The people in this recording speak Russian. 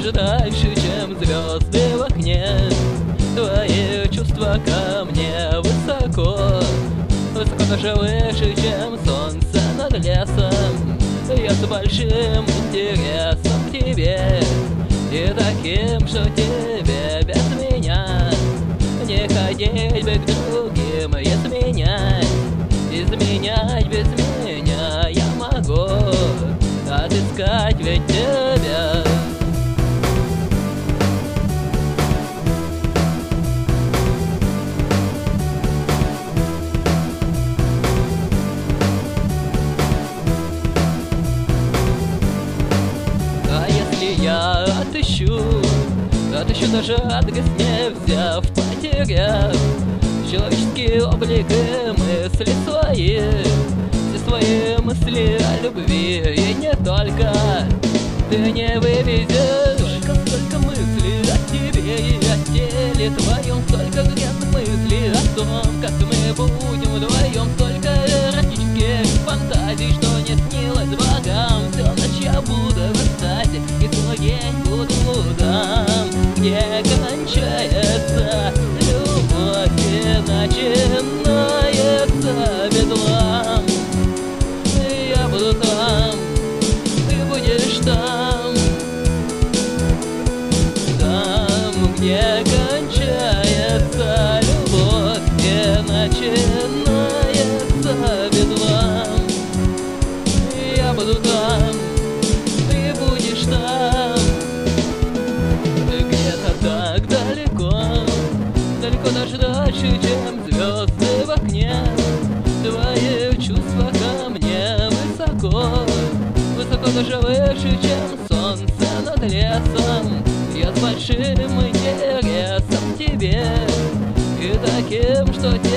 даже дальше, чем звезды в окне. Твои чувства ко мне высоко, высоко даже выше, чем солнце над лесом. Я с большим интересом к тебе и таким, что тебе без меня не ходить бы к другим и изменять без меня я могу отыскать ведь тебя. А если я отыщу даже адрес, не взяв, потеряв человеческий облик и мысли свои, все свои мысли о любви и не только, ты не вывезешь столько мыслей о тебе и о теле твоем, столько грязных мыслей о том, как мы будем вдвоем, столько эротических фантазий, что не снилось богам. Всю ночь я буду в экстазе и свой день буду там, где кончается любовь и начинается бедлам. Я буду там, ты будешь там, там, где кончается любовь и начинается бедлам. Я буду там, ты будешь там. Так далеко, далеко даже дальше, чем звезды в окне. Твои чувства ко мне высоко, высоко даже выше, чем солнце над лесом. Я с большим интересом к тебе и таким, что